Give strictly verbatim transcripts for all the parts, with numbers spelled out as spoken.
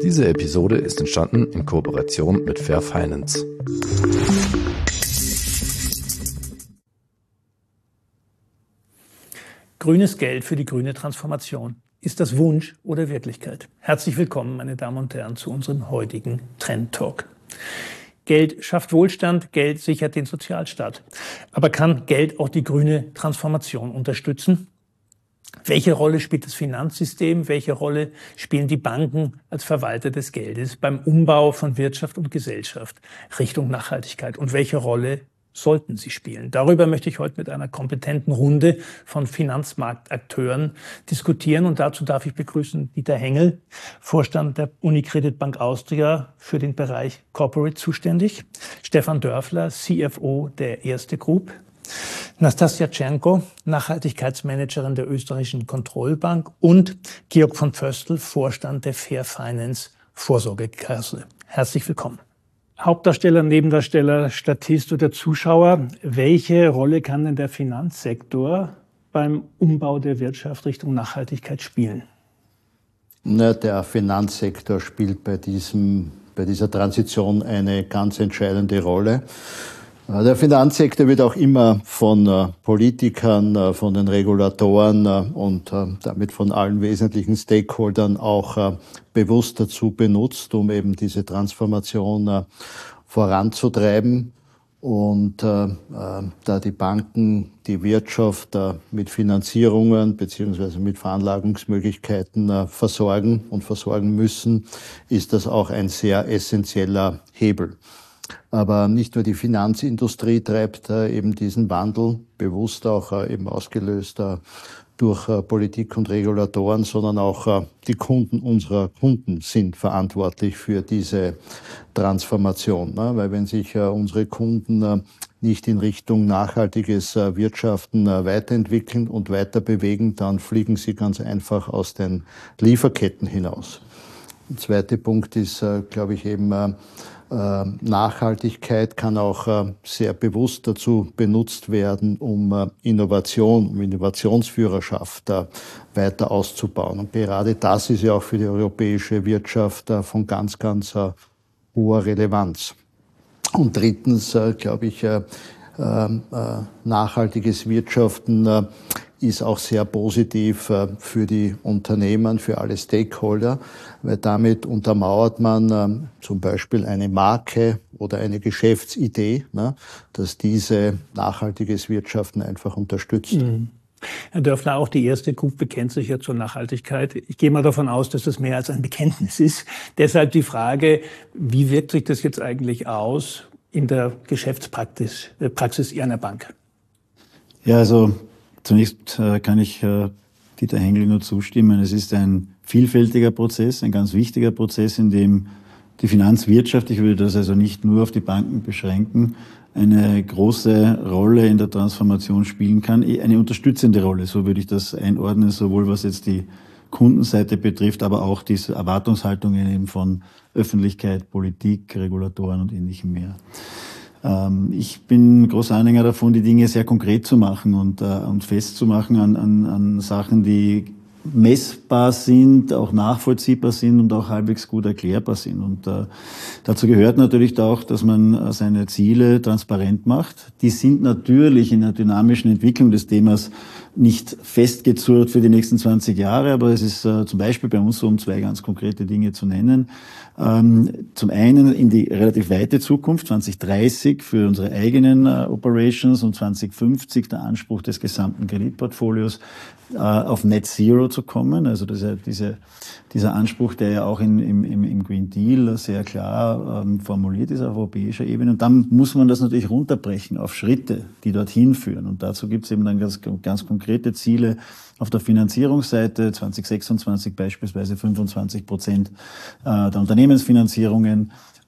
Diese Episode ist entstanden in Kooperation mit Fair Finance. Grünes Geld für die grüne Transformation. Ist das Wunsch oder Wirklichkeit? Herzlich willkommen, meine Damen und Herren, zu unserem heutigen Trend Talk. Geld schafft Wohlstand, Geld sichert den Sozialstaat. Aber kann Geld auch die grüne Transformation unterstützen? Welche Rolle spielt das Finanzsystem? Welche Rolle spielen die Banken als Verwalter des Geldes beim Umbau von Wirtschaft und Gesellschaft Richtung Nachhaltigkeit? Und welche Rolle sollten sie spielen? Darüber möchte ich heute mit einer kompetenten Runde von Finanzmarktakteuren diskutieren. Und dazu darf ich begrüßen Dieter Hengel, Vorstand der Unicredit Bank Austria, für den Bereich Corporate zuständig. Stefan Dörfler, C F O der Erste Group. Nastassja Tschernko, Nachhaltigkeitsmanagerin der österreichischen Kontrollbank, und Georg von Pföstl, Vorstand der Fair Finance Vorsorgekasse. Herzlich willkommen. Hauptdarsteller, Nebendarsteller, Statist oder Zuschauer, welche Rolle kann denn der Finanzsektor beim Umbau der Wirtschaft Richtung Nachhaltigkeit spielen? Na, der Finanzsektor spielt bei, diesem, bei dieser Transition eine ganz entscheidende Rolle. Der Finanzsektor wird auch immer von äh, Politikern, äh, von den Regulatoren äh, und äh, damit von allen wesentlichen Stakeholdern auch äh, bewusst dazu benutzt, um eben diese Transformation äh, voranzutreiben. Und äh, äh, da die Banken die Wirtschaft äh, mit Finanzierungen beziehungsweise mit Veranlagungsmöglichkeiten äh, versorgen und versorgen müssen, ist das auch ein sehr essentieller Hebel. Aber nicht nur die Finanzindustrie treibt äh, eben diesen Wandel, bewusst auch äh, eben ausgelöst äh, durch äh, Politik und Regulatoren, sondern auch äh, die Kunden unserer Kunden sind verantwortlich für diese Transformation. Ne? Weil wenn sich äh, unsere Kunden äh, nicht in Richtung nachhaltiges äh, Wirtschaften äh, weiterentwickeln und weiter bewegen, dann fliegen sie ganz einfach aus den Lieferketten hinaus. Der zweite Punkt ist, äh, glaube ich, eben äh, Nachhaltigkeit kann auch sehr bewusst dazu benutzt werden, um Innovation, um Innovationsführerschaft weiter auszubauen. Und gerade das ist ja auch für die europäische Wirtschaft von ganz, ganz hoher Relevanz. Und drittens, glaube ich, nachhaltiges Wirtschaften ist auch sehr positiv für die Unternehmen, für alle Stakeholder, weil damit untermauert man zum Beispiel eine Marke oder eine Geschäftsidee, dass diese nachhaltiges Wirtschaften einfach unterstützt. Mhm. Herr Dörfler, auch die Erste Group bekennt sich ja zur Nachhaltigkeit. Ich gehe mal davon aus, dass das mehr als ein Bekenntnis ist. Deshalb die Frage, wie wirkt sich das jetzt eigentlich aus in der Geschäftspraxis äh, Praxis Ihrer Bank? Ja, also zunächst äh, kann ich äh, Dieter Hengel nur zustimmen. Es ist ein vielfältiger Prozess, ein ganz wichtiger Prozess, in dem die Finanzwirtschaft, ich würde das also nicht nur auf die Banken beschränken, eine große Rolle in der Transformation spielen kann, eine unterstützende Rolle, so würde ich das einordnen, sowohl was jetzt die Kundenseite betrifft, aber auch diese Erwartungshaltungen eben von Öffentlichkeit, Politik, Regulatoren und Ähnlichem mehr. Ähm, ich bin großer Anhänger davon, die Dinge sehr konkret zu machen und, äh, und festzumachen an, an, an Sachen, die messbar sind, auch nachvollziehbar sind und auch halbwegs gut erklärbar sind. Und äh, dazu gehört natürlich auch, dass man äh, seine Ziele transparent macht. Die sind natürlich in der dynamischen Entwicklung des Themas nicht festgezurrt für die nächsten zwanzig Jahre, aber es ist äh, zum Beispiel bei uns so, um zwei ganz konkrete Dinge zu nennen. Ähm, zum einen in die relativ weite Zukunft, zwanzig dreißig für unsere eigenen äh, Operations und zwanzig fünfzig der Anspruch des gesamten Kreditportfolios äh, auf Net Zero zu kommen. Also das ist ja diese, dieser Anspruch, der ja auch in, im, im Green Deal sehr klar ähm, formuliert ist auf europäischer Ebene. Und dann muss man das natürlich runterbrechen auf Schritte, die dorthin führen. Und dazu gibt es eben dann ganz, ganz konkrete Ziele auf der Finanzierungsseite, zwanzig sechsundzwanzig beispielsweise fünfundzwanzig Prozent äh, der Unternehmensfinanzierungen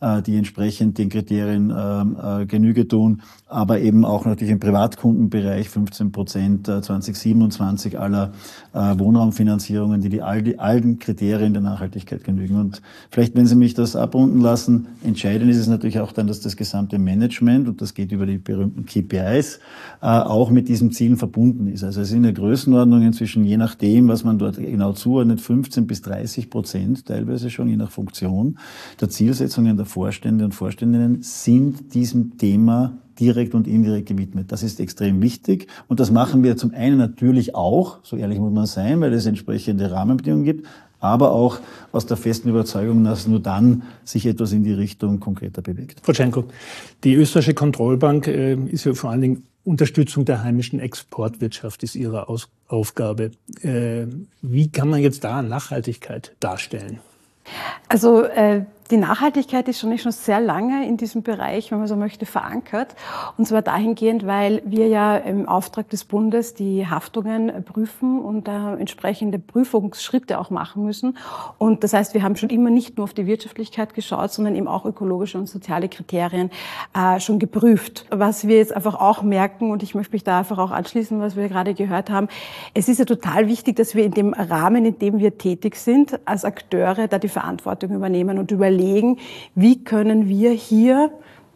die entsprechend den Kriterien äh, Genüge tun, aber eben auch natürlich im Privatkundenbereich fünfzehn Prozent zwanzig siebenundzwanzig aller äh, Wohnraumfinanzierungen, die, die all die alten Kriterien der Nachhaltigkeit genügen. Und vielleicht, wenn Sie mich das abrunden lassen, entscheidend ist es natürlich auch dann, dass das gesamte Management, und das geht über die berühmten K P Is, äh, auch mit diesen Zielen verbunden ist. Also es sind in der Größenordnung inzwischen, je nachdem, was man dort genau zuordnet, fünfzehn bis dreißig Prozent teilweise schon, je nach Funktion, der Zielsetzungen der Vorstände und Vorständinnen sind diesem Thema direkt und indirekt gewidmet. Das ist extrem wichtig und das machen wir zum einen natürlich auch, so ehrlich muss man sein, weil es entsprechende Rahmenbedingungen gibt, aber auch aus der festen Überzeugung, dass nur dann sich etwas in die Richtung konkreter bewegt. Frau Tschenko, die österreichische Kontrollbank äh, ist ja vor allen Dingen Unterstützung der heimischen Exportwirtschaft ist ihre Aus- Aufgabe. Äh, wie kann man jetzt da Nachhaltigkeit darstellen? Also äh, die Nachhaltigkeit ist schon, schon sehr lange in diesem Bereich, wenn man so möchte, verankert. Und zwar dahingehend, weil wir ja im Auftrag des Bundes die Haftungen prüfen und äh, entsprechende Prüfungsschritte auch machen müssen. Und das heißt, wir haben schon immer nicht nur auf die Wirtschaftlichkeit geschaut, sondern eben auch ökologische und soziale Kriterien äh, schon geprüft. Was wir jetzt einfach auch merken, und ich möchte mich da einfach auch anschließen, was wir gerade gehört haben, es ist ja total wichtig, dass wir in dem Rahmen, in dem wir tätig sind, als Akteure da die Verantwortung übernehmen und überlegen, wie können wir hier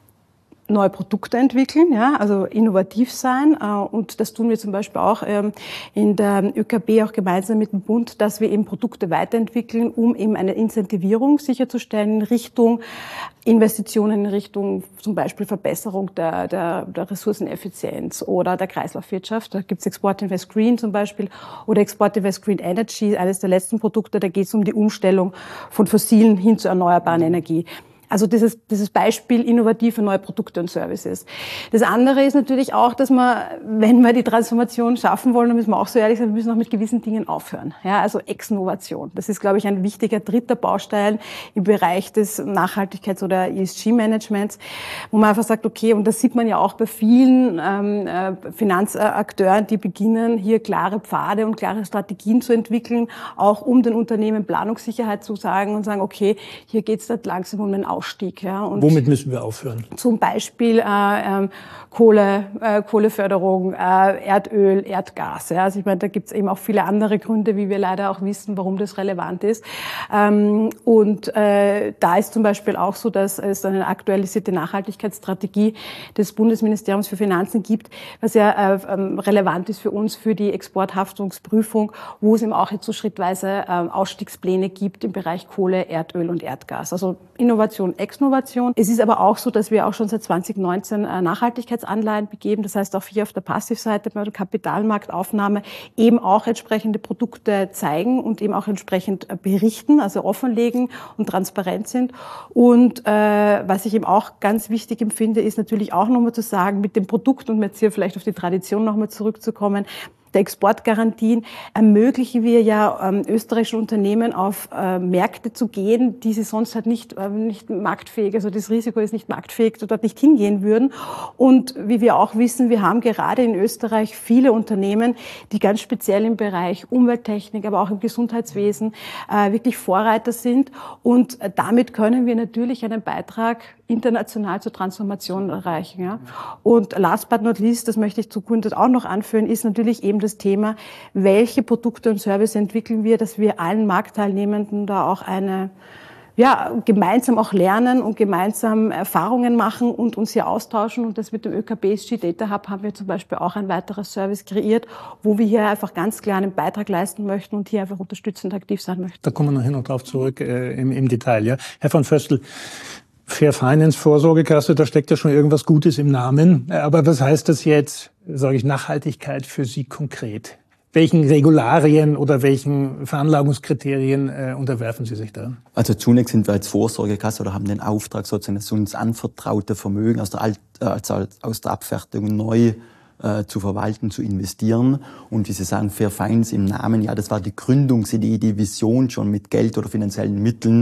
neue Produkte entwickeln, ja, also innovativ sein. Und das tun wir zum Beispiel auch in der ÖKB auch gemeinsam mit dem Bund, dass wir eben Produkte weiterentwickeln, um eben eine Incentivierung sicherzustellen in Richtung Investitionen, in Richtung zum Beispiel Verbesserung der, der, der Ressourceneffizienz oder der Kreislaufwirtschaft. Da gibt es Export Invest Green zum Beispiel oder Export Invest Green Energy, eines der letzten Produkte. Da geht es um die Umstellung von fossilen hin zur erneuerbaren Energie. Also dieses, dieses Beispiel innovative neue Produkte und Services. Das andere ist natürlich auch, dass man, wenn wir die Transformation schaffen wollen, dann müssen wir auch so ehrlich sein, wir müssen auch mit gewissen Dingen aufhören. Ja, also Exnovation. Das ist, glaube ich, ein wichtiger dritter Baustein im Bereich des Nachhaltigkeits- oder E S G-Managements, wo man einfach sagt, okay, und das sieht man ja auch bei vielen ähm, äh, Finanzakteuren, die beginnen, hier klare Pfade und klare Strategien zu entwickeln, auch um den Unternehmen Planungssicherheit zu sagen und sagen, okay, hier geht es langsam um den Ausstieg. Ja. Und womit müssen wir aufhören? Zum Beispiel äh, äh, Kohle, äh, Kohleförderung, äh, Erdöl, Erdgas. Ja. Also ich meine, da gibt es eben auch viele andere Gründe, wie wir leider auch wissen, warum das relevant ist. Ähm, und äh, da ist zum Beispiel auch so, dass es eine aktualisierte Nachhaltigkeitsstrategie des Bundesministeriums für Finanzen gibt, was ja äh, relevant ist für uns, für die Exporthaftungsprüfung, wo es eben auch jetzt so schrittweise äh, Ausstiegspläne gibt im Bereich Kohle, Erdöl und Erdgas. Also Innovation, Exnovation. Es ist aber auch so, dass wir auch schon seit zwanzig neunzehn äh, Nachhaltigkeitsanleihen begeben. Das heißt, auch hier auf der Passivseite bei der Kapitalmarktaufnahme eben auch entsprechende Produkte zeigen und eben auch entsprechend äh, berichten, also offenlegen und transparent sind. Und äh, was ich eben auch ganz wichtig empfinde, ist natürlich auch nochmal zu sagen, mit dem Produkt und jetzt hier vielleicht auf die Tradition nochmal zurückzukommen, der Exportgarantien ermöglichen wir ja ähm, österreichischen Unternehmen auf äh, Märkte zu gehen, die sie sonst halt nicht, äh, nicht marktfähig, also das Risiko ist nicht marktfähig, dort nicht hingehen würden. Und wie wir auch wissen, wir haben gerade in Österreich viele Unternehmen, die ganz speziell im Bereich Umwelttechnik, aber auch im Gesundheitswesen äh, wirklich Vorreiter sind. Und äh, damit können wir natürlich einen Beitrag international zur Transformation erreichen. Ja. Und last but not least, das möchte ich zu Grund auch noch anführen, ist natürlich eben das Thema, welche Produkte und Services entwickeln wir, dass wir allen Marktteilnehmenden da auch eine, ja, gemeinsam auch lernen und gemeinsam Erfahrungen machen und uns hier austauschen. Und das mit dem ÖKB E S G Data Hub haben wir zum Beispiel auch ein weiteres Service kreiert, wo wir hier einfach ganz klar einen Beitrag leisten möchten und hier einfach unterstützend aktiv sein möchten. Da kommen wir nachher noch drauf zurück äh, im, im Detail. Ja. Herr von Vöstl, Fair Finance Vorsorgekasse, da steckt ja schon irgendwas Gutes im Namen. Aber was heißt das jetzt, sage ich, Nachhaltigkeit für Sie konkret? Welchen Regularien oder welchen Veranlagungskriterien äh, unterwerfen Sie sich da? Also zunächst sind wir als Vorsorgekasse oder haben den Auftrag, sozusagen das uns anvertraute Vermögen aus der, Alt, äh, aus der Abfertigung neu äh, zu verwalten, zu investieren. Und wie Sie sagen, Fair Finance im Namen, ja, das war die Gründungsidee, die Vision schon mit Geld oder finanziellen Mitteln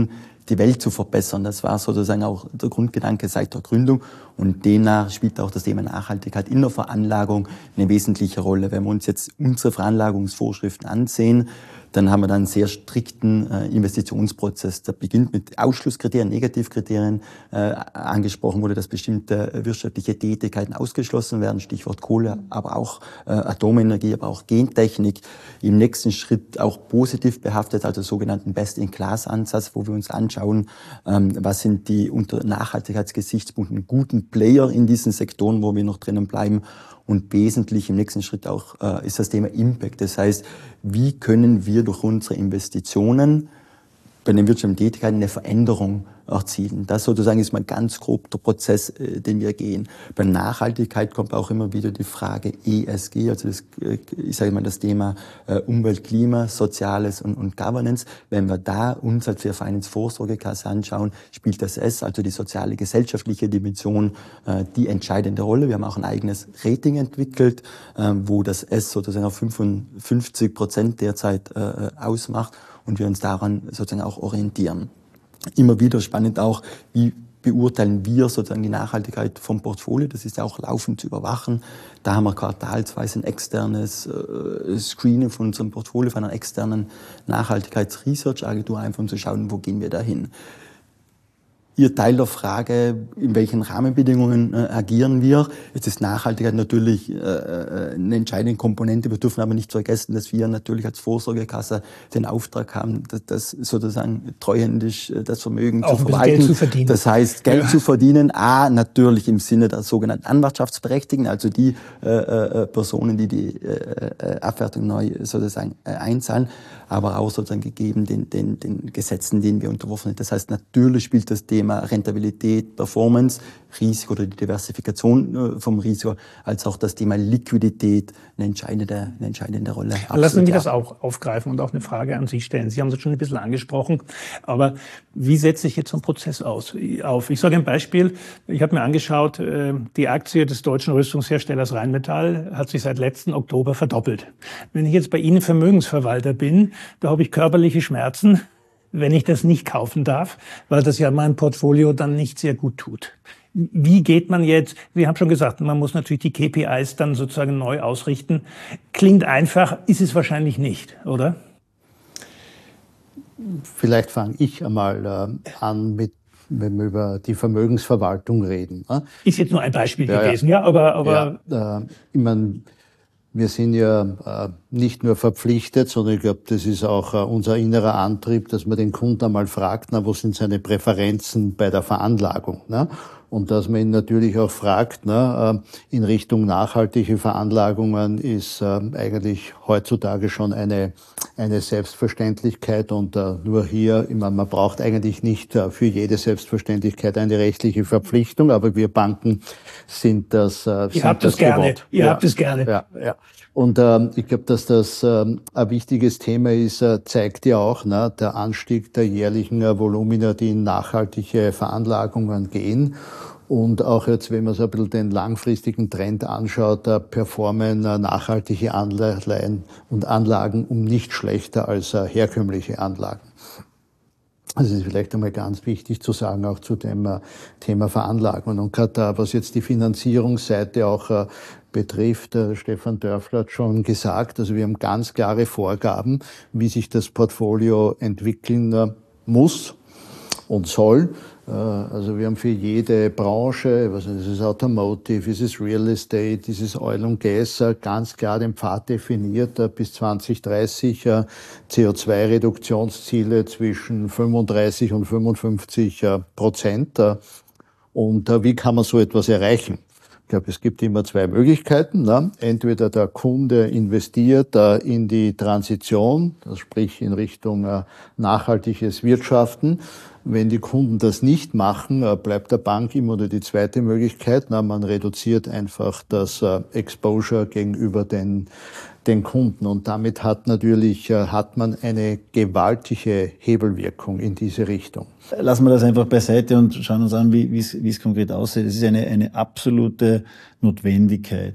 die Welt zu verbessern. Das war sozusagen auch der Grundgedanke seit der Gründung. Und demnach spielt auch das Thema Nachhaltigkeit in der Veranlagung eine wesentliche Rolle. Wenn wir uns jetzt unsere Veranlagungsvorschriften ansehen, dann haben wir dann einen sehr strikten äh, Investitionsprozess. Der beginnt mit Ausschlusskriterien, Negativkriterien. Äh, angesprochen wurde, dass bestimmte wirtschaftliche Tätigkeiten ausgeschlossen werden, Stichwort Kohle, aber auch äh, Atomenergie, aber auch Gentechnik. Im nächsten Schritt auch positiv behaftet, also sogenannten Best-in-Class-Ansatz, wo wir uns anschauen, ähm, was sind die unter Nachhaltigkeitsgesichtspunkten guten Player in diesen Sektoren, wo wir noch drinnen bleiben. Und wesentlich im nächsten Schritt auch äh, ist das Thema Impact. Das heißt, wie können wir durch unsere Investitionen bei den wirtschaftlichen Tätigkeiten eine Veränderung erzielen. Das sozusagen ist mal ganz grob der Prozess, äh, den wir gehen. Bei Nachhaltigkeit kommt auch immer wieder die Frage E S G, also das, äh, ich sage mal das Thema äh, Umwelt, Klima, Soziales und, und Governance. Wenn wir da uns als Fair Finance Vorsorgekasse anschauen, spielt das S, also die soziale, gesellschaftliche Dimension, äh, die entscheidende Rolle. Wir haben auch ein eigenes Rating entwickelt, äh, wo das S sozusagen auf fünfundfünfzig Prozent derzeit äh, ausmacht und wir uns daran sozusagen auch orientieren. Immer wieder spannend auch, wie beurteilen wir sozusagen die Nachhaltigkeit vom Portfolio. Das ist ja auch laufend zu überwachen. Da haben wir quartalsweise ein externes äh, Screening von unserem Portfolio, von einer externen Nachhaltigkeits-Research-Agentur, einfach um zu schauen, wo gehen wir da hin. Ihr Teil der Frage, in welchen Rahmenbedingungen äh, agieren wir. Jetzt ist Nachhaltigkeit natürlich äh, eine entscheidende Komponente. Wir dürfen aber nicht vergessen, dass wir natürlich als Vorsorgekasse den Auftrag haben, das, das sozusagen treuhändisch das Vermögen auch zu verwalten. Geld zu verdienen. Das heißt, Geld ja. zu verdienen. A, natürlich im Sinne der sogenannten Anwartschaftsberechtigten, also die äh, äh, Personen, die die äh, Abwertung neu sozusagen äh, einzahlen, aber auch sozusagen gegeben den, den, den Gesetzen, denen wir unterworfen sind. Das heißt, natürlich spielt das Thema Rentabilität, Performance, Risiko oder die Diversifikation vom Risiko, als auch das Thema Liquidität eine entscheidende, eine entscheidende Rolle. Absolut, lassen Sie mich ja. das auch aufgreifen und auch eine Frage an Sie stellen. Sie haben es schon ein bisschen angesprochen, aber wie setze ich jetzt so einen Prozess aus, auf? Ich sage ein Beispiel. Ich habe mir angeschaut, die Aktie des deutschen Rüstungsherstellers Rheinmetall hat sich seit letzten Oktober verdoppelt. Wenn ich jetzt bei Ihnen Vermögensverwalter bin, da habe ich körperliche Schmerzen, wenn ich das nicht kaufen darf, weil das ja mein Portfolio dann nicht sehr gut tut. Wie geht man jetzt, Sie haben schon gesagt, man muss natürlich die K P Is dann sozusagen neu ausrichten. Klingt einfach, ist es wahrscheinlich nicht, oder? Vielleicht fange ich einmal äh, an mit, wenn wir über die Vermögensverwaltung reden. Ne? Ist jetzt nur ein Beispiel ja, gewesen, ja, ja aber... aber ja, äh, ich meine, wir sind ja äh, nicht nur verpflichtet, sondern ich glaube, das ist auch äh, unser innerer Antrieb, dass man den Kunden einmal fragt, na, wo sind seine Präferenzen bei der Veranlagung, ne? Und dass man ihn natürlich auch fragt, ne, äh, in Richtung nachhaltige Veranlagungen ist äh, eigentlich heutzutage schon eine eine Selbstverständlichkeit und äh, nur hier, ich meine, man braucht eigentlich nicht äh, für jede Selbstverständlichkeit eine rechtliche Verpflichtung, aber wir Banken sind das äh, Ihr sind habt das es gerne, gewohnt. ihr ja. habt es gerne. Ja, ja. Und ähm, ich glaube, dass das ähm, ein wichtiges Thema ist, äh, zeigt ja auch, ne, der Anstieg der jährlichen äh, Volumina, die in nachhaltige Veranlagungen gehen. Und auch jetzt, wenn man so ein bisschen den langfristigen Trend anschaut, da performen äh, nachhaltige Anleihen und Anlagen um nicht schlechter als äh, herkömmliche Anlagen. Das ist vielleicht einmal ganz wichtig zu sagen, auch zu dem äh, Thema Veranlagung. Und gerade was jetzt die Finanzierungsseite auch äh, betrifft, äh, Stefan Dörfler hat schon gesagt, also wir haben ganz klare Vorgaben, wie sich das Portfolio entwickeln äh, muss und soll. Also wir haben für jede Branche, was ist es Automotive, ist es Real Estate, ist es Oil und Gas, ganz klar den Pfad definiert, bis zwanzig dreißig C O zwei Reduktionsziele zwischen fünfunddreißig und fünfundfünfzig Prozent. Und wie kann man so etwas erreichen? Ich glaube, es gibt immer zwei Möglichkeiten. Ne? Entweder der Kunde investiert äh, in die Transition, das sprich in Richtung äh, nachhaltiges Wirtschaften. Wenn die Kunden das nicht machen, äh, bleibt der Bank immer nur die zweite Möglichkeit. Na, man reduziert einfach das äh, Exposure gegenüber den den Kunden. Und damit hat natürlich, äh, hat man eine gewaltige Hebelwirkung in diese Richtung. Lassen wir das einfach beiseite und schauen uns an, wie, wie es, wie es konkret aussieht. Es ist eine, eine absolute Notwendigkeit.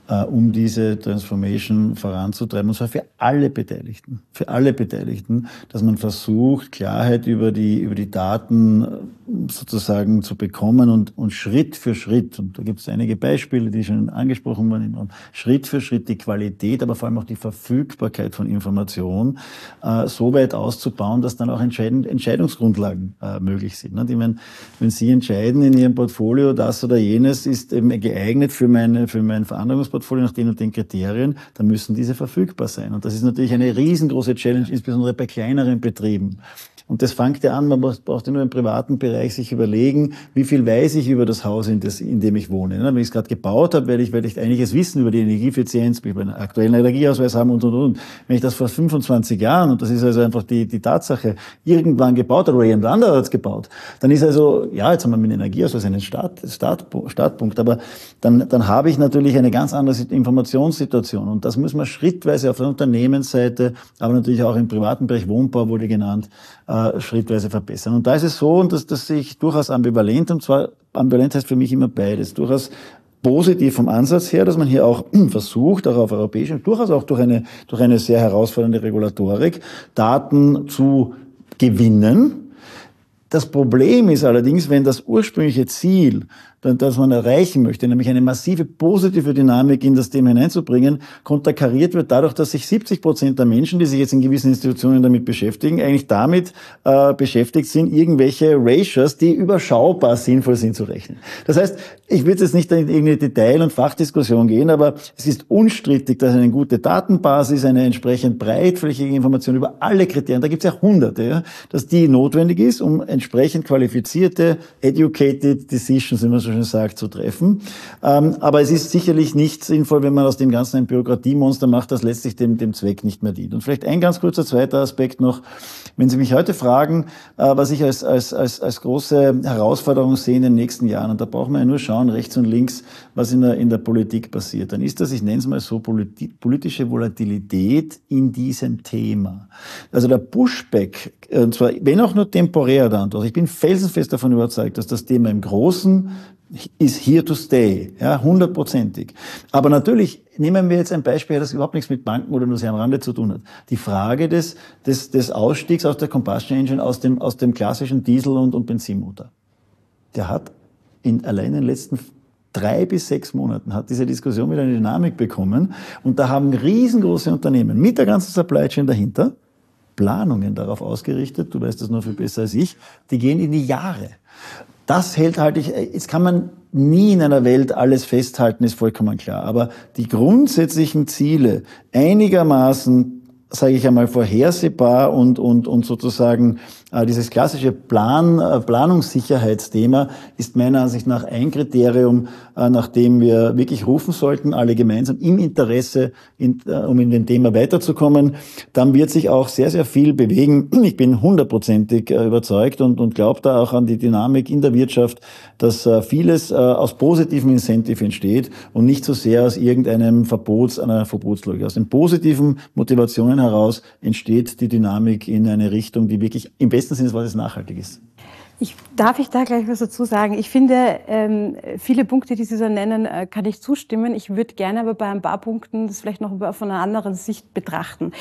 äh, um diese Transformation voranzutreiben, und zwar für alle Beteiligten, für alle Beteiligten, dass man versucht, Klarheit über die, über die Daten sozusagen zu bekommen und, und Schritt für Schritt, und da gibt es einige Beispiele, die schon angesprochen wurden, Schritt für Schritt die Qualität, aber vor allem auch die Verfügbarkeit von Information äh, so weit auszubauen, dass dann auch Entscheidend, Entscheidungsgrundlagen äh, möglich sind. Ne? Ich meine, wenn Sie entscheiden in Ihrem Portfolio, das oder jenes ist eben geeignet für, meine, für mein Veranlagungsportfolio nach den und den Kriterien, dann müssen diese verfügbar sein. Und das ist natürlich eine riesengroße Challenge, insbesondere bei kleineren Betrieben. Und das fängt ja an, man braucht ja nur im privaten Bereich sich überlegen, wie viel weiß ich über das Haus, in, das, in dem ich wohne. Wenn ich es gerade gebaut habe, werde ich, werde ich einiges wissen über die Energieeffizienz, ich einen aktuellen Energieausweis haben und, und, und. Wenn ich das vor fünfundzwanzig Jahren, und das ist also einfach die, die Tatsache, irgendwann gebaut hat oder jemand anderer hat es gebaut, dann ist also, ja, jetzt haben wir mit dem Energieausweis einen Start, Start, Startpunkt, aber dann, dann habe ich natürlich eine ganz andere Informationssituation. Und das muss man schrittweise auf der Unternehmensseite, aber natürlich auch im privaten Bereich, Wohnbau wurde genannt, schrittweise verbessern. Und da ist es so, und das, das sehe ich durchaus ambivalent, und zwar ambivalent heißt für mich immer beides. Durchaus positiv vom Ansatz her, dass man hier auch versucht, auch auf europäischem, durchaus auch durch eine, durch eine sehr herausfordernde Regulatorik, Daten zu gewinnen. Das Problem ist allerdings, wenn das ursprüngliche Ziel, das man erreichen möchte, nämlich eine massive positive Dynamik in das Thema hineinzubringen, konterkariert wird dadurch, dass sich siebzig Prozent der Menschen, die sich jetzt in gewissen Institutionen damit beschäftigen, eigentlich damit äh, beschäftigt sind, irgendwelche Ratios, die überschaubar sinnvoll sind, zu rechnen. Das heißt, ich würde jetzt nicht in irgendeine Detail- und Fachdiskussion gehen, aber es ist unstrittig, dass eine gute Datenbasis, eine entsprechend breitflächige Information über alle Kriterien, da gibt es ja hunderte, ja, dass die notwendig ist, um entsprechend qualifizierte, educated decisions, wie man so schön sagt, zu treffen. Ähm, aber es ist sicherlich nicht sinnvoll, wenn man aus dem Ganzen ein Bürokratiemonster macht, das letztlich dem, dem Zweck nicht mehr dient. Und vielleicht ein ganz kurzer zweiter Aspekt noch. Wenn Sie mich heute fragen, äh, was ich als, als, als, als große Herausforderung sehe in den nächsten Jahren, und da braucht man ja nur schauen, rechts und links, was in der, in der Politik passiert, dann ist das, ich nenne es mal so, politi- politische Volatilität in diesem Thema. Also der Pushback, und zwar, wenn auch nur temporär dann, ich bin felsenfest davon überzeugt, dass das Thema im Großen ist here to stay, ja, hundertprozentig. Aber natürlich nehmen wir jetzt ein Beispiel, das überhaupt nichts mit Banken oder nur sehr am Rande zu tun hat. Die Frage des, des, des Ausstiegs aus der Combustion Engine, aus dem, aus dem klassischen Diesel- und, und Benzinmotor. Der hat in, allein in den letzten drei bis sechs Monaten hat diese Diskussion wieder eine Dynamik bekommen. Und da haben riesengroße Unternehmen mit der ganzen Supply Chain dahinter Planungen darauf ausgerichtet, du weißt das noch viel besser als ich, die gehen in die Jahre. Das hält halt ich, jetzt kann man nie in einer Welt alles festhalten, ist vollkommen klar. Aber die grundsätzlichen Ziele einigermaßen, sage ich einmal, vorhersehbar und, und, und sozusagen äh, dieses klassische Plan, äh, Planungssicherheitsthema ist meiner Ansicht nach ein Kriterium, äh, nach dem wir wirklich rufen sollten, alle gemeinsam im Interesse, in, äh, um in dem Thema weiterzukommen. Dann wird sich auch sehr, sehr viel bewegen. Ich bin hundertprozentig äh, überzeugt und, und glaube da auch an die Dynamik in der Wirtschaft, dass äh, vieles äh, aus positivem Incentive entsteht und nicht so sehr aus irgendeinem Verbots, einer Verbotslogik. Aus den positiven Motivationen heraus entsteht die Dynamik in eine Richtung, die wirklich im besten Sinne des Wortes nachhaltig ist. Ich, darf ich da gleich was dazu sagen? Ich finde, ähm, viele Punkte, die Sie so nennen, äh, kann ich zustimmen. Ich würde gerne aber bei ein paar Punkten das vielleicht noch von einer anderen Sicht betrachten.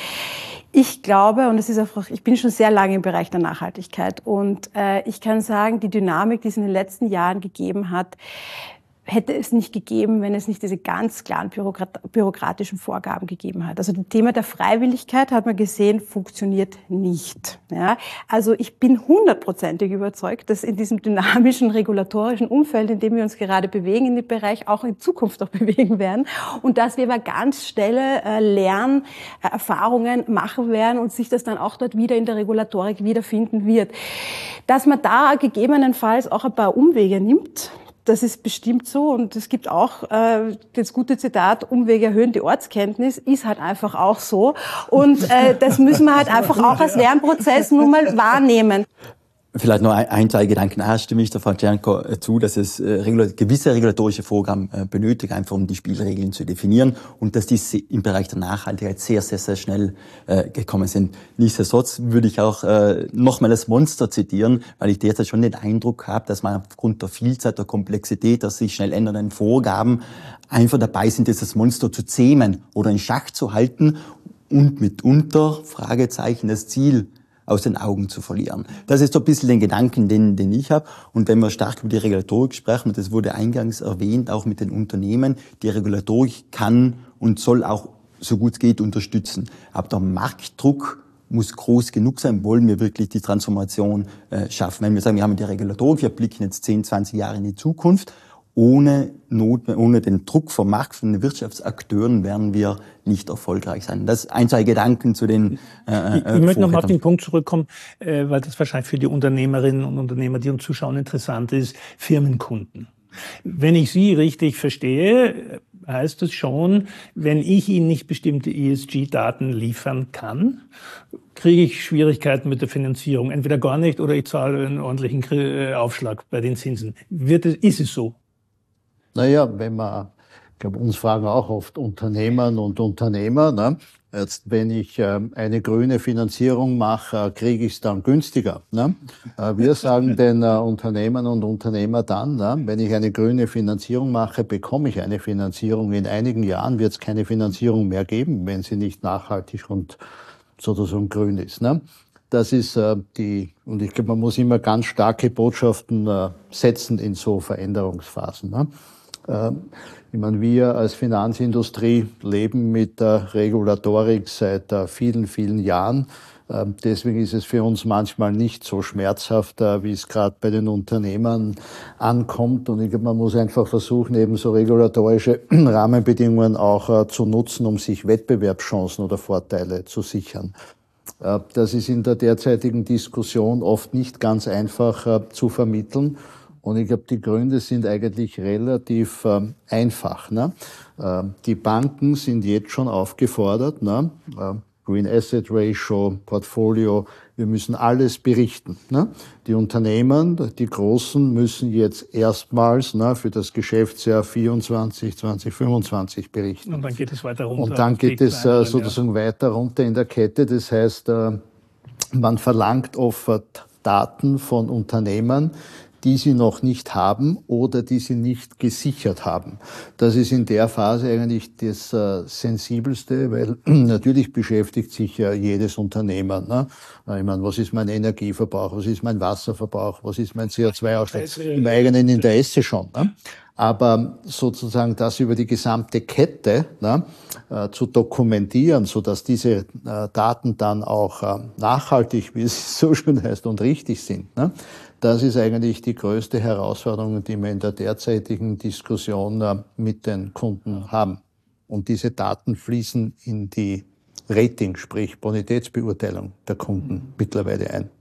Ich glaube, und das ist einfach, ich bin schon sehr lange im Bereich der Nachhaltigkeit und äh, ich kann sagen, die Dynamik, die es in den letzten Jahren gegeben hat, hätte es nicht gegeben, wenn es nicht diese ganz klaren bürokrat- bürokratischen Vorgaben gegeben hat. Also das Thema der Freiwilligkeit, hat man gesehen, funktioniert nicht. Ja? Also ich bin hundertprozentig überzeugt, dass in diesem dynamischen, regulatorischen Umfeld, in dem wir uns gerade bewegen, in dem Bereich auch in Zukunft noch bewegen werden und dass wir aber ganz schnelle äh, Lernerfahrungen machen werden und sich das dann auch dort wieder in der Regulatorik wiederfinden wird. Dass man da gegebenenfalls auch ein paar Umwege nimmt, das ist bestimmt so und es gibt auch äh, das gute Zitat, Umwege erhöhen die Ortskenntnis, ist halt einfach auch so und äh, das müssen wir halt einfach auch als Lernprozess nun mal wahrnehmen. Vielleicht noch ein, ein, zwei Gedanken. A, stimme ich der Frau Czernko zu, dass es äh, regula- gewisse regulatorische Vorgaben äh, benötigt, einfach um die Spielregeln zu definieren und dass diese im Bereich der Nachhaltigkeit sehr, sehr, sehr schnell äh, gekommen sind. Nichtsdestotrotz würde ich auch äh, nochmal das Monster zitieren, weil ich derzeit schon den Eindruck habe, dass man aufgrund der Vielzahl, der Komplexität, der sich schnell ändernden Vorgaben einfach dabei sind, dieses Monster zu zähmen oder in Schach zu halten und mitunter, Fragezeichen, das Ziel aus den Augen zu verlieren. Das ist so ein bisschen den Gedanken, den, den ich habe. Und wenn wir stark über die Regulatorik sprechen, das wurde eingangs erwähnt, auch mit den Unternehmen, die Regulatorik kann und soll auch, so gut es geht, unterstützen. Aber der Marktdruck muss groß genug sein, wollen wir wirklich die Transformation äh, schaffen. Wenn wir sagen, wir haben die Regulatorik, wir blicken jetzt zehn, zwanzig Jahre in die Zukunft, ohne Not, ohne den Druck vom Markt, von den Wirtschaftsakteuren werden wir nicht erfolgreich sein. Das ein, zwei Gedanken zu den äh, Ich, ich möchte nochmal auf den Punkt zurückkommen, äh, weil das wahrscheinlich für die Unternehmerinnen und Unternehmer, die uns zuschauen, interessant ist. Firmenkunden. Wenn ich Sie richtig verstehe, heißt es schon, wenn ich Ihnen nicht bestimmte E S G-Daten liefern kann, kriege ich Schwierigkeiten mit der Finanzierung. Entweder gar nicht oder ich zahle einen ordentlichen Aufschlag bei den Zinsen. Wird es, ist es so? Naja, wenn man, ich glaube, uns fragen auch oft Unternehmerinnen und Unternehmer, ne? Jetzt, wenn ich äh, eine grüne Finanzierung mache, äh, kriege ich es dann günstiger. Ne? Äh, wir sagen den äh, Unternehmern und Unternehmer dann, ne? Wenn ich eine grüne Finanzierung mache, bekomme ich eine Finanzierung. In einigen Jahren wird es keine Finanzierung mehr geben, wenn sie nicht nachhaltig und sozusagen grün ist. Ne? Das ist äh, die, und ich glaube, man muss immer ganz starke Botschaften äh, setzen in so Veränderungsphasen. Ne? Äh, ich meine, wir als Finanzindustrie leben mit der Regulatorik seit äh, vielen, vielen Jahren. Äh, deswegen ist es für uns manchmal nicht so schmerzhaft, äh, wie es gerade bei den Unternehmern ankommt. Und ich glaube, man muss einfach versuchen, eben so regulatorische Rahmenbedingungen auch äh, zu nutzen, um sich Wettbewerbschancen oder Vorteile zu sichern. Das ist in der derzeitigen Diskussion oft nicht ganz einfach äh, zu vermitteln. Und ich glaube, die Gründe sind eigentlich relativ äh, einfach. Ne? Äh, die Banken sind jetzt schon aufgefordert, ne? äh, Green Asset Ratio, Portfolio, wir müssen alles berichten. Ne? Die Unternehmen, die Großen, müssen jetzt erstmals ne, für das Geschäftsjahr vierundzwanzig, zwanzig fünfundzwanzig berichten. Und dann geht es weiter runter. Und dann geht es äh, sozusagen ja. weiter runter in der Kette. Das heißt, äh, man verlangt oft Daten von Unternehmen, die sie noch nicht haben oder die sie nicht gesichert haben. Das ist in der Phase eigentlich das äh, Sensibelste, weil natürlich beschäftigt sich ja jedes Unternehmen. Ne? Ich meine, was ist mein Energieverbrauch, was ist mein Wasserverbrauch, was ist mein C O zwei Ausstoß? Im eigenen Interesse schon. Ne? Aber sozusagen das über die gesamte Kette ne, äh, zu dokumentieren, so dass diese äh, Daten dann auch äh, nachhaltig, wie es so schön heißt, und richtig sind, ne? Das ist eigentlich die größte Herausforderung, die wir in der derzeitigen Diskussion äh, mit den Kunden haben. Und diese Daten fließen in die Rating, sprich Bonitätsbeurteilung der Kunden mittlerweile ein.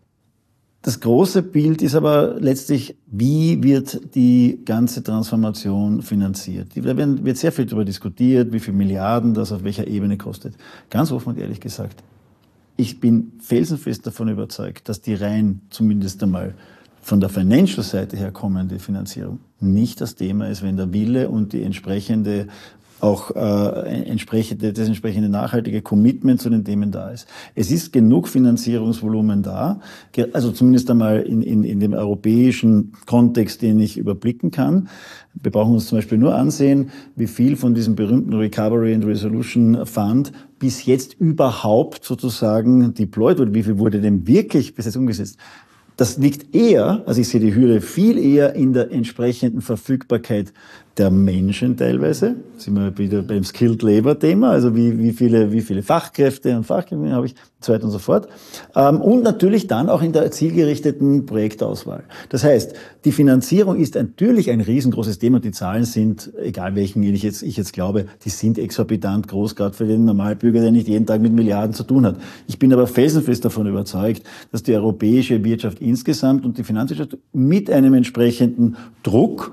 Das große Bild ist aber letztlich, wie wird die ganze Transformation finanziert? Da wird sehr viel darüber diskutiert, wie viele Milliarden das auf welcher Ebene kostet. Ganz offen und ehrlich gesagt, ich bin felsenfest davon überzeugt, dass die rein zumindest einmal von der Financial-Seite her kommende Finanzierung nicht das Thema ist, wenn der Wille und die entsprechende auch äh, entsprechende, das entsprechende nachhaltige Commitment zu den Themen da ist. Es ist genug Finanzierungsvolumen da, also zumindest einmal in, in, in dem europäischen Kontext, den ich überblicken kann. Wir brauchen uns zum Beispiel nur ansehen, wie viel von diesem berühmten Recovery and Resolution Fund bis jetzt überhaupt sozusagen deployed wurde. Wie viel wurde denn wirklich bis jetzt umgesetzt? Das liegt eher, also ich sehe die Hürde viel eher in der entsprechenden Verfügbarkeit der Menschen teilweise. Da sind wir wieder beim Skilled Labor Thema, also wie, wie viele, wie viele Fachkräfte und Fachkräfte habe ich, so weiter und so fort. Und natürlich dann auch in der zielgerichteten Projektauswahl. Das heißt, die Finanzierung ist natürlich ein riesengroßes Thema. Die Zahlen sind, egal welchen ich jetzt, ich jetzt glaube, die sind exorbitant groß, gerade für den Normalbürger, der nicht jeden Tag mit Milliarden zu tun hat. Ich bin aber felsenfest davon überzeugt, dass die europäische Wirtschaft insgesamt und die Finanzwirtschaft mit einem entsprechenden Druck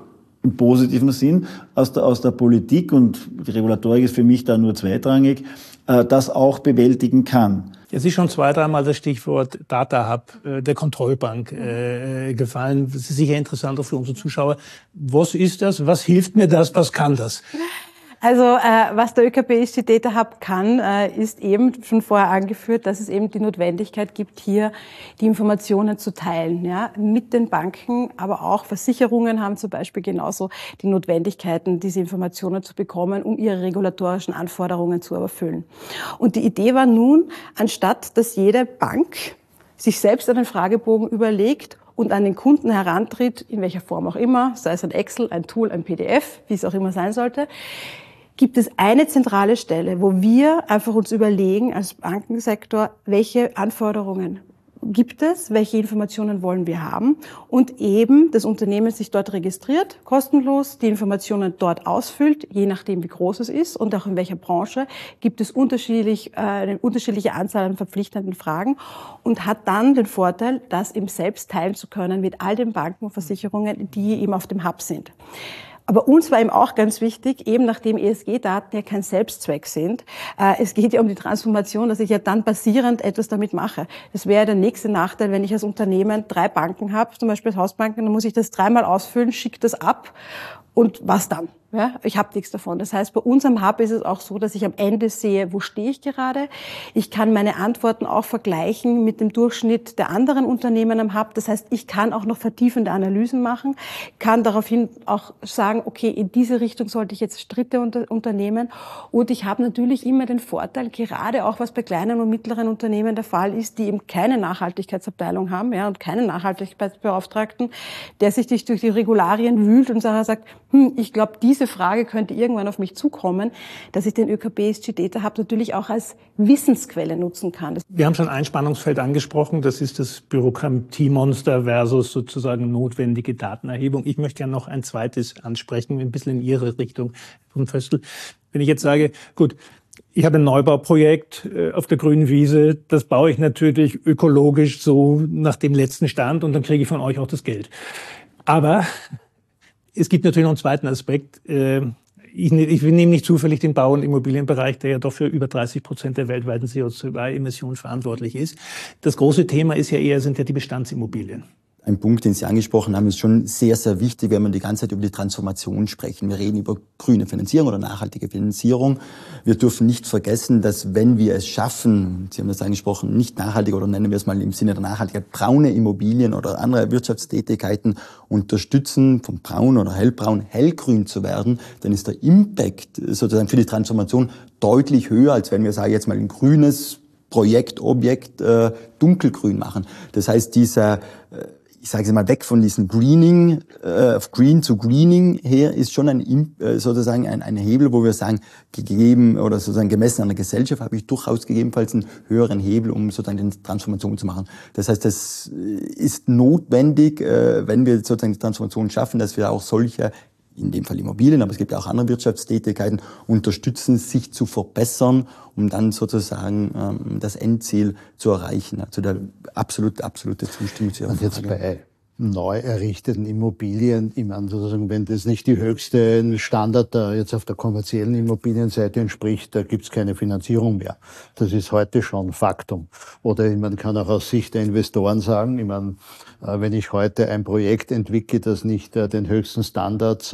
im positiven Sinn aus der, aus der Politik, und die Regulatorik ist für mich da nur zweitrangig, äh, das auch bewältigen kann. Jetzt ist schon zwei, dreimal das Stichwort Data Hub äh, der Kontrollbank äh, gefallen. Das ist sicher interessant auch für unsere Zuschauer. Was ist das? Was hilft mir das? Was kann das? Also äh, was der ÖKB-Ist Data Hub kann, äh, ist eben schon vorher angeführt, dass es eben die Notwendigkeit gibt, hier die Informationen zu teilen, ja, mit den Banken, aber auch Versicherungen haben zum Beispiel genauso die Notwendigkeiten, diese Informationen zu bekommen, um ihre regulatorischen Anforderungen zu erfüllen. Und die Idee war nun, anstatt dass jede Bank sich selbst einen Fragebogen überlegt und an den Kunden herantritt, in welcher Form auch immer, sei es ein Excel, ein Tool, ein P D F, wie es auch immer sein sollte, gibt es eine zentrale Stelle, wo wir einfach uns überlegen als Bankensektor, welche Anforderungen gibt es, welche Informationen wollen wir haben, und eben das Unternehmen sich dort registriert, kostenlos die Informationen dort ausfüllt, je nachdem wie groß es ist und auch in welcher Branche, gibt es unterschiedlich, äh, eine unterschiedliche Anzahl an verpflichtenden Fragen und hat dann den Vorteil, das eben selbst teilen zu können mit all den Banken und Versicherungen, die eben auf dem Hub sind. Aber uns war eben auch ganz wichtig, eben nachdem E S G-Daten ja kein Selbstzweck sind, äh, es geht ja um die Transformation, dass ich ja dann basierend etwas damit mache. Das wäre der nächste Nachteil, wenn ich als Unternehmen drei Banken habe, zum Beispiel als Hausbanken, dann muss ich das dreimal ausfüllen, schicke das ab und was dann? Ja, ich habe nichts davon. Das heißt, bei unserem Hub ist es auch so, dass ich am Ende sehe, wo stehe ich gerade. Ich kann meine Antworten auch vergleichen mit dem Durchschnitt der anderen Unternehmen am Hub. Das heißt, ich kann auch noch vertiefende Analysen machen, kann daraufhin auch sagen, okay, in diese Richtung sollte ich jetzt Schritte unter, unternehmen. Und ich habe natürlich immer den Vorteil, gerade auch was bei kleinen und mittleren Unternehmen der Fall ist, die eben keine Nachhaltigkeitsabteilung haben, ja, und keinen Nachhaltigkeitsbeauftragten, der sich durch die Regularien wühlt und sagt, hm, ich glaube, diese Frage könnte irgendwann auf mich zukommen, dass ich den ÖKB-Ist Data Hub natürlich auch als Wissensquelle nutzen kann. Wir haben schon ein Spannungsfeld angesprochen, das ist das Bürokratiemonster versus sozusagen notwendige Datenerhebung. Ich möchte ja noch ein zweites ansprechen, ein bisschen in Ihre Richtung, Herr Vöstl. Wenn ich jetzt sage, gut, ich habe ein Neubauprojekt auf der grünen Wiese, das baue ich natürlich ökologisch so nach dem letzten Stand und dann kriege ich von euch auch das Geld. Aber es gibt natürlich noch einen zweiten Aspekt. Ich, ich nehme nicht zufällig den Bau- und Immobilienbereich, der ja doch für über dreißig Prozent der weltweiten C O zwei Emissionen verantwortlich ist. Das große Thema ist ja eher, sind ja die Bestandsimmobilien. Ein Punkt, den Sie angesprochen haben, ist schon sehr, sehr wichtig, wenn wir die ganze Zeit über die Transformation sprechen. Wir reden über grüne Finanzierung oder nachhaltige Finanzierung. Wir dürfen nicht vergessen, dass wenn wir es schaffen, Sie haben das angesprochen, nicht nachhaltig oder nennen wir es mal im Sinne der Nachhaltigkeit, braune Immobilien oder andere Wirtschaftstätigkeiten unterstützen, von braun oder hellbraun hellgrün zu werden, dann ist der Impact sozusagen für die Transformation deutlich höher, als wenn wir, sage ich jetzt mal, ein grünes Projekt, Objekt äh, dunkelgrün machen. Das heißt, dieser äh, ich sage es mal, weg von diesem Greening, äh, Green zu Greening her, ist schon ein äh, sozusagen ein, ein Hebel, wo wir sagen, gegeben oder sozusagen gemessen an der Gesellschaft habe ich durchaus gegebenenfalls einen höheren Hebel, um sozusagen die Transformation zu machen. Das heißt, das ist notwendig, äh, wenn wir sozusagen die Transformation schaffen, dass wir auch solche, in dem Fall Immobilien, aber es gibt auch andere Wirtschaftstätigkeiten, unterstützen, sich zu verbessern, um dann sozusagen ähm, das Endziel zu erreichen. Also der absolute, absolute Zustimmung zu Ihrer Und jetzt Frage. bei neu errichteten Immobilien, ich meine sozusagen, wenn das nicht die höchste Standard da jetzt auf der kommerziellen Immobilienseite entspricht, da gibt's keine Finanzierung mehr. Das ist heute schon Faktum. Oder man kann auch aus Sicht der Investoren sagen, ich meine, wenn ich heute ein Projekt entwickle, das nicht den höchsten Standards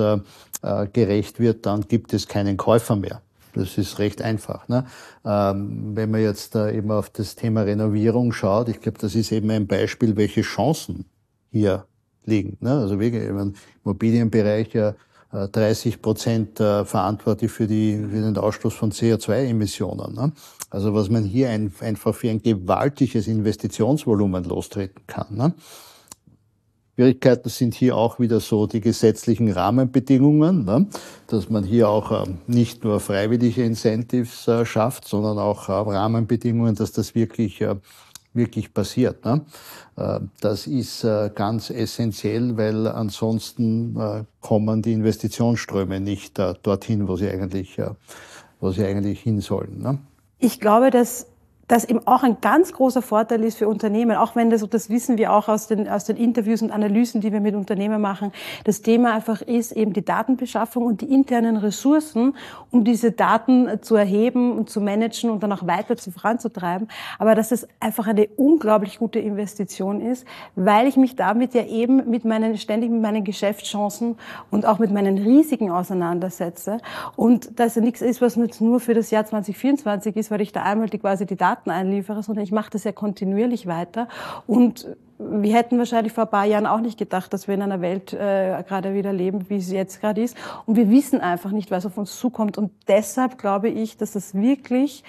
gerecht wird, dann gibt es keinen Käufer mehr. Das ist recht einfach. Ne? Ähm, wenn man jetzt äh, eben auf das Thema Renovierung schaut, ich glaube, das ist eben ein Beispiel, welche Chancen hier liegen. Ne? Also wirklich, im Immobilienbereich ja äh, dreißig Prozent äh, verantwortlich für, die, für den Ausstoß von C O zwei Emissionen. Ne? Also was man hier ein, einfach für ein gewaltiges Investitionsvolumen lostreten kann. Ne? Schwierigkeiten sind hier auch wieder so die gesetzlichen Rahmenbedingungen, ne? Dass man hier auch ähm, nicht nur freiwillige Incentives äh, schafft, sondern auch äh, Rahmenbedingungen, dass das wirklich äh, wirklich passiert. Ne? Äh, das ist äh, ganz essentiell, weil ansonsten äh, kommen die Investitionsströme nicht äh, dorthin, wo sie eigentlich, äh, wo sie eigentlich hin sollen. Ne? Ich glaube, dass das eben auch ein ganz großer Vorteil ist für Unternehmen, auch wenn das, und das wissen wir auch aus den, aus den Interviews und Analysen, die wir mit Unternehmen machen, das Thema einfach ist eben die Datenbeschaffung und die internen Ressourcen, um diese Daten zu erheben und zu managen und dann auch weiter zu voranzutreiben. Aber dass es einfach eine unglaublich gute Investition ist, weil ich mich damit ja eben mit meinen, ständig mit meinen Geschäftschancen und auch mit meinen Risiken auseinandersetze. Und dass ja nichts ist, was jetzt nur für das Jahr zwanzig vierundzwanzig ist, weil ich da einmal die, quasi die Daten einliefere, sondern ich mache das ja kontinuierlich weiter. Und wir hätten wahrscheinlich vor ein paar Jahren auch nicht gedacht, dass wir in einer Welt äh, gerade wieder leben, wie sie jetzt gerade ist. Und wir wissen einfach nicht, was auf uns zukommt. Und deshalb glaube ich, dass das wirklich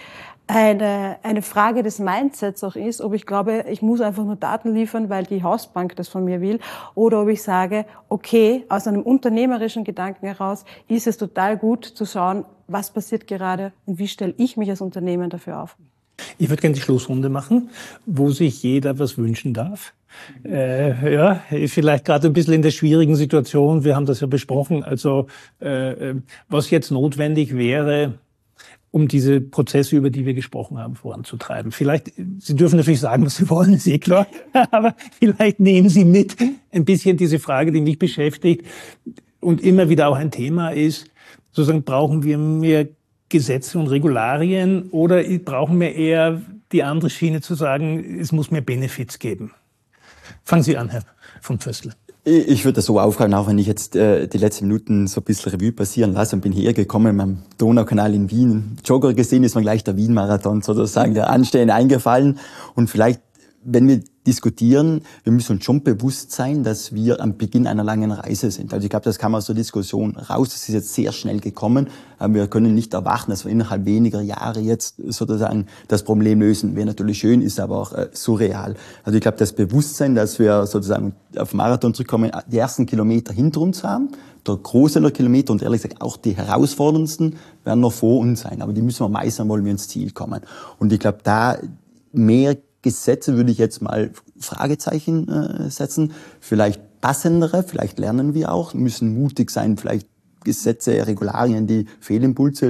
eine, eine Frage des Mindsets auch ist, ob ich glaube, ich muss einfach nur Daten liefern, weil die Hausbank das von mir will, oder ob ich sage, okay, aus einem unternehmerischen Gedanken heraus ist es total gut zu schauen, was passiert gerade und wie stelle ich mich als Unternehmen dafür auf. Ich würde gerne die Schlussrunde machen, wo sich jeder was wünschen darf. Äh, ja, vielleicht gerade ein bisschen in der schwierigen Situation. Wir haben das ja besprochen. Also äh, was jetzt notwendig wäre, um diese Prozesse, über die wir gesprochen haben, voranzutreiben. Vielleicht, Sie dürfen natürlich sagen, was Sie wollen, ist eh klar, aber vielleicht nehmen Sie mit ein bisschen diese Frage, die mich beschäftigt und immer wieder auch ein Thema ist, sozusagen, brauchen wir mehr Gesetze und Regularien oder brauchen wir eher die andere Schiene zu sagen, es muss mehr Benefits geben? Fangen Sie an, Herr von Pföstl. Ich würde das so aufgreifen, auch wenn ich jetzt äh, die letzten Minuten so ein bisschen Revue passieren lasse und bin hierher gekommen am Donaukanal in Wien. Jogger gesehen ist mir gleich der Wien-Marathon sozusagen, der anstehende eingefallen. Und vielleicht, wenn wir diskutieren, wir müssen uns schon bewusst sein, dass wir am Beginn einer langen Reise sind. Also ich glaube, das kam aus der Diskussion raus. Das ist jetzt sehr schnell gekommen. Aber wir können nicht erwarten, dass wir innerhalb weniger Jahre jetzt sozusagen das Problem lösen. Wäre natürlich schön, ist aber auch äh, surreal. Also ich glaube, das Bewusstsein, dass wir sozusagen auf Marathon zurückkommen, die ersten Kilometer hinter uns haben, der Großteil der Kilometer und ehrlich gesagt auch die herausforderndsten werden noch vor uns sein. Aber die müssen wir meistern, wollen wir ins Ziel kommen. Und ich glaube, da mehr Gesetze würde ich jetzt mal Fragezeichen äh, setzen. Vielleicht passendere, vielleicht lernen wir auch, müssen mutig sein, vielleicht Gesetze, Regularien, die Fehlimpulse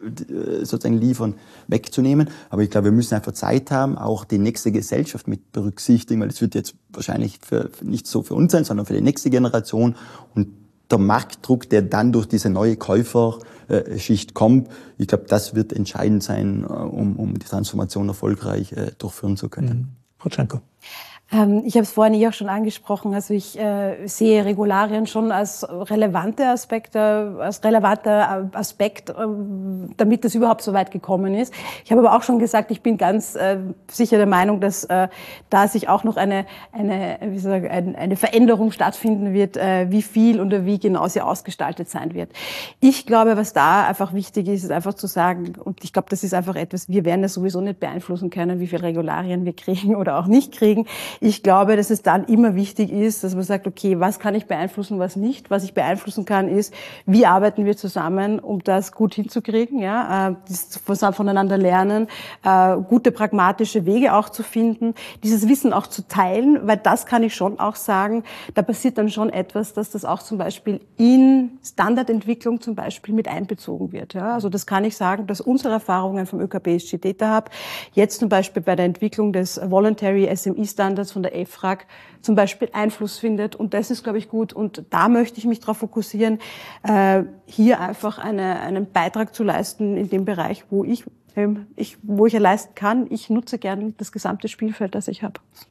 äh, sozusagen liefern, wegzunehmen. Aber ich glaube, wir müssen einfach Zeit haben, auch die nächste Gesellschaft mit berücksichtigen, weil es wird jetzt wahrscheinlich für, für nicht so für uns sein, sondern für die nächste Generation. Und der Marktdruck, der dann durch diese neue Käuferschicht kommt, ich glaube, das wird entscheidend sein, um, um die Transformation erfolgreich äh, durchführen zu können. Mhm. Frau Czanko. Ähm, ich habe es vorhin eh auch schon angesprochen. Also ich äh, sehe Regularien schon als relevante Aspekte, als relevanter Aspekt, äh, damit es überhaupt so weit gekommen ist. Ich habe aber auch schon gesagt, ich bin ganz äh, sicher der Meinung, dass äh, da sich auch noch eine eine wie soll ich sagen, eine Veränderung stattfinden wird, äh, wie viel oder wie genau sie ausgestaltet sein wird. Ich glaube, was da einfach wichtig ist, ist einfach zu sagen, und ich glaube, das ist einfach etwas, wir werden das sowieso nicht beeinflussen können, wie viele Regularien wir kriegen oder auch nicht kriegen. Ich glaube, dass es dann immer wichtig ist, dass man sagt, okay, was kann ich beeinflussen, was nicht? Was ich beeinflussen kann, ist, wie arbeiten wir zusammen, um das gut hinzukriegen, ja, das voneinander lernen, gute pragmatische Wege auch zu finden, dieses Wissen auch zu teilen, weil das kann ich schon auch sagen, da passiert dann schon etwas, dass das auch zum Beispiel in Standardentwicklung zum Beispiel mit einbezogen wird, ja. Also das kann ich sagen, dass unsere Erfahrungen vom Ö K B S G Data Hub jetzt zum Beispiel bei der Entwicklung des Voluntary S M E Standards von der E F R A G zum Beispiel Einfluss findet. Und das ist, glaube ich, gut. Und da möchte ich mich darauf fokussieren, äh, hier einfach eine, einen Beitrag zu leisten in dem Bereich, wo ich, ähm, ich, wo ich ja leisten kann. Ich nutze gerne das gesamte Spielfeld, das ich habe.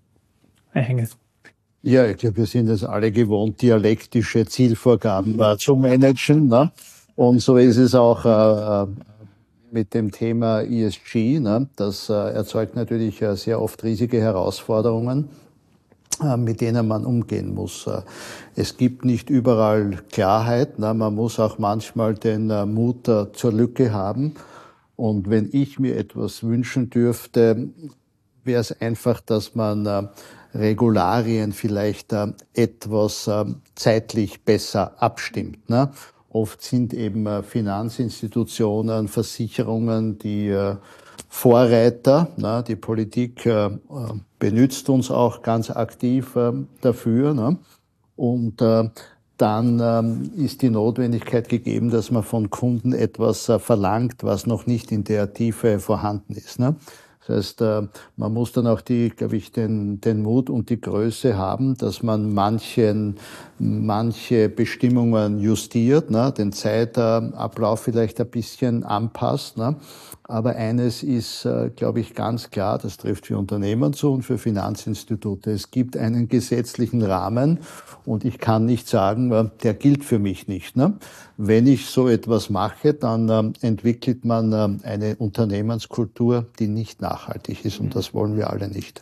Herr Henges. Ja, ich glaube, wir sind es alle gewohnt, dialektische Zielvorgaben äh, zu managen. Ne? Und so ist es auch äh, mit dem Thema E S G. Ne? Das äh, erzeugt natürlich äh, sehr oft riesige Herausforderungen, äh, mit denen man umgehen muss. Äh, es gibt nicht überall Klarheit. Ne? Man muss auch manchmal den äh, Mut äh, zur Lücke haben. Und wenn ich mir etwas wünschen dürfte, wäre es einfach, dass man äh, Regularien vielleicht äh, etwas äh, zeitlich besser abstimmt. Ne? Oft sind eben äh, Finanzinstitutionen, Versicherungen die äh, Vorreiter. Ne? Die Politik äh, benutzt uns auch ganz aktiv äh, dafür. Ne? Und äh, dann ähm, ist die Notwendigkeit gegeben, dass man von Kunden etwas äh, verlangt, was noch nicht in der Tiefe vorhanden ist. Ne? Das heißt, man muss dann auch die, glaube ich, den, den Mut und die Größe haben, dass man manchen, manche Bestimmungen justiert, ne, den Zeitablauf vielleicht ein bisschen anpasst, ne. Aber eines ist, glaube ich, ganz klar, das trifft für Unternehmen zu und für Finanzinstitute. Es gibt einen gesetzlichen Rahmen und ich kann nicht sagen, der gilt für mich nicht. Ne? Wenn ich so etwas mache, dann entwickelt man eine Unternehmenskultur, die nicht nachhaltig ist und das wollen wir alle nicht.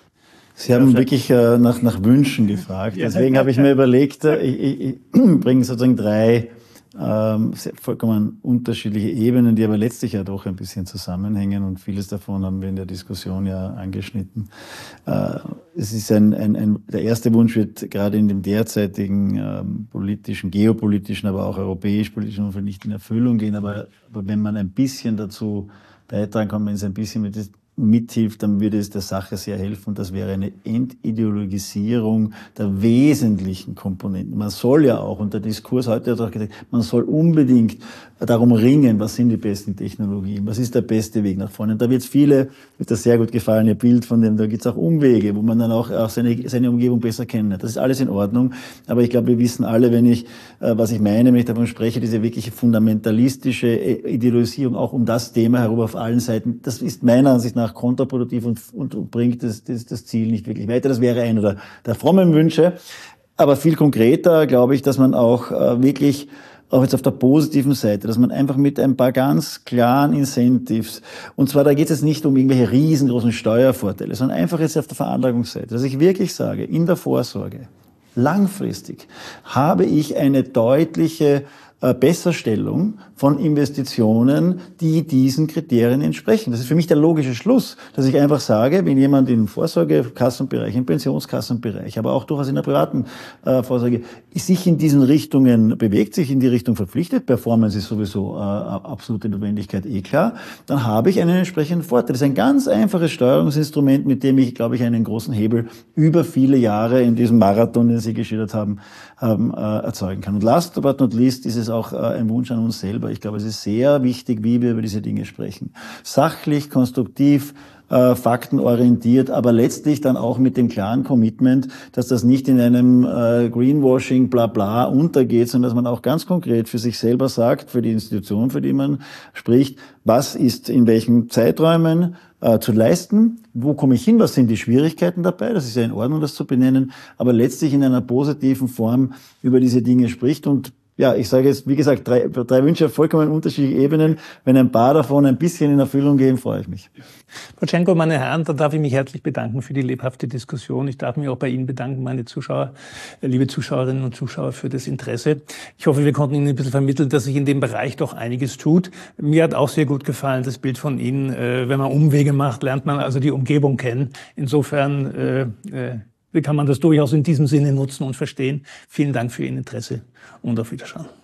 Sie haben wirklich äh, nach, nach Wünschen gefragt. Deswegen habe ich mir überlegt, äh, ich, ich, ich bringe sozusagen drei ähm, vollkommen unterschiedliche Ebenen, die aber letztlich ja doch ein bisschen zusammenhängen und vieles davon haben wir in der Diskussion ja angeschnitten. Äh, es ist ein, ein, ein, der erste Wunsch wird gerade in dem derzeitigen ähm, politischen, geopolitischen, aber auch europäisch-politischen Umfeld nicht in Erfüllung gehen, aber, aber wenn man ein bisschen dazu beitragen kann, wenn es ein bisschen mit mithilft, dann würde es der Sache sehr helfen. Das wäre eine Entideologisierung der wesentlichen Komponenten. Man soll ja auch, und der Diskurs heute hat auch gesagt, man soll unbedingt darum ringen, was sind die besten Technologien, was ist der beste Weg nach vorne. Und da wird es viele, wird das sehr gut gefallen, ihr Bild von dem, da gibt es auch Umwege, wo man dann auch, auch seine, seine Umgebung besser kennenlernt. Das ist alles in Ordnung, aber ich glaube, wir wissen alle, wenn ich, äh, was ich meine, wenn ich davon spreche, diese wirkliche fundamentalistische Ideologisierung auch um das Thema herum auf allen Seiten, das ist meiner Ansicht nach kontraproduktiv und, und bringt das, das, das Ziel nicht wirklich weiter. Das wäre einer der, der frommen Wünsche. Aber viel konkreter glaube ich, dass man auch äh, wirklich, auch jetzt auf der positiven Seite, dass man einfach mit ein paar ganz klaren Incentives, und zwar da geht es nicht um irgendwelche riesengroßen Steuervorteile, sondern einfach jetzt auf der Veranlagungsseite, dass ich wirklich sage, in der Vorsorge, langfristig habe ich eine deutliche Besserstellung von Investitionen, die diesen Kriterien entsprechen. Das ist für mich der logische Schluss, dass ich einfach sage, wenn jemand im Vorsorgekassenbereich, im Pensionskassenbereich, aber auch durchaus in der privaten äh, Vorsorge sich in diesen Richtungen bewegt, sich in die Richtung verpflichtet, Performance ist sowieso äh, absolute Notwendigkeit, eh klar, dann habe ich einen entsprechenden Vorteil. Das ist ein ganz einfaches Steuerungsinstrument, mit dem ich, glaube ich, einen großen Hebel über viele Jahre in diesem Marathon, den Sie geschildert haben, haben äh, erzeugen kann. Und last but not least ist es auch äh, ein Wunsch an uns selber. Ich glaube, es ist sehr wichtig, wie wir über diese Dinge sprechen. Sachlich, konstruktiv, äh, faktenorientiert, aber letztlich dann auch mit dem klaren Commitment, dass das nicht in einem äh, Greenwashing, bla bla untergeht, sondern dass man auch ganz konkret für sich selber sagt, für die Institution, für die man spricht, was ist in welchen Zeiträumen äh, zu leisten, wo komme ich hin, was sind die Schwierigkeiten dabei, das ist ja in Ordnung, das zu benennen, aber letztlich in einer positiven Form über diese Dinge spricht. Und ja, ich sage jetzt, wie gesagt, drei, drei Wünsche auf vollkommen unterschiedliche Ebenen. Wenn ein paar davon ein bisschen in Erfüllung gehen, freue ich mich. Frau Tschenko, meine Herren, da darf ich mich herzlich bedanken für die lebhafte Diskussion. Ich darf mich auch bei Ihnen bedanken, meine Zuschauer, liebe Zuschauerinnen und Zuschauer, für das Interesse. Ich hoffe, wir konnten Ihnen ein bisschen vermitteln, dass sich in dem Bereich doch einiges tut. Mir hat auch sehr gut gefallen, das Bild von Ihnen. Wenn man Umwege macht, lernt man also die Umgebung kennen. Insofern äh, äh, kann man das durchaus in diesem Sinne nutzen und verstehen. Vielen Dank für Ihr Interesse und auf Wiedersehen.